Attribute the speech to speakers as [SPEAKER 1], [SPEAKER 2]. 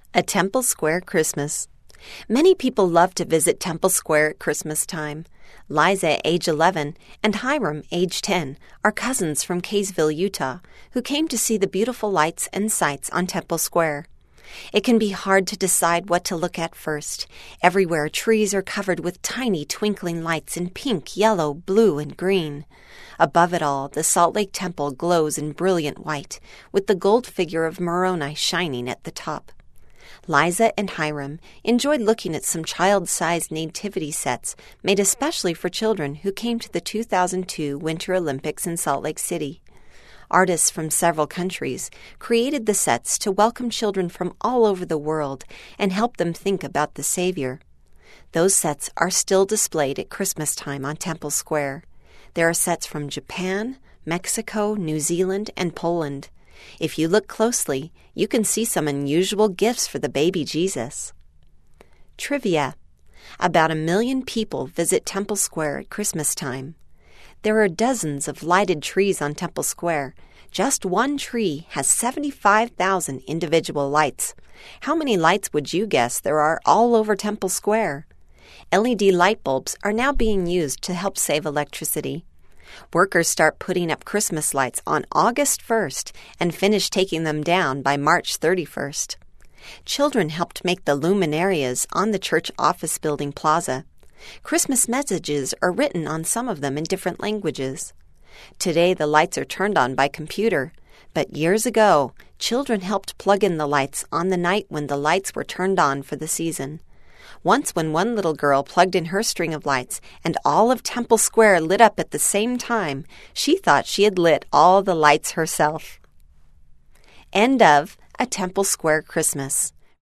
[SPEAKER 1] A Temple Square Christmas. Many people love to visit Temple Square at Christmas time. Liza, age 11, and Hiram, age 10, are cousins from Kaysville, Utah, who came to see the beautiful lights and sights on Temple Square. It can be hard to decide what to look at first. Everywhere, trees are covered with tiny twinkling lights in pink, yellow, blue, and green. Above it all, the Salt Lake Temple glows in brilliant white, with the gold figure of Moroni shining at the top. Liza and Hiram enjoyed looking at some child-sized nativity sets made especially for children who came to the 2002 Winter Olympics in Salt Lake City. Artists from several countries created the sets to welcome children from all over the world and help them think about the Savior. Those sets are still displayed at Christmas time on Temple Square. There are sets from Japan, Mexico, New Zealand, and Poland. If you look closely, you can see some unusual gifts for the baby Jesus. Trivia. About 1 million people visit Temple Square at Christmas time. There are dozens of lighted trees on Temple Square. Just one tree has 75,000 individual lights. How many lights would you guess there are all over Temple Square? LED light bulbs are now being used to help save electricity. Workers start putting up Christmas lights on August 1st and finish taking them down by March 31st. Children helped make the luminarias on the church office building plaza. Christmas messages are written on some of them in different languages. Today, the lights are turned on by computer, but years ago, children helped plug in the lights on the night when the lights were turned on for the season. Once when one little girl plugged in her string of lights and all of Temple Square lit up at the same time, she thought she had lit all the lights herself. End of A Temple Square Christmas.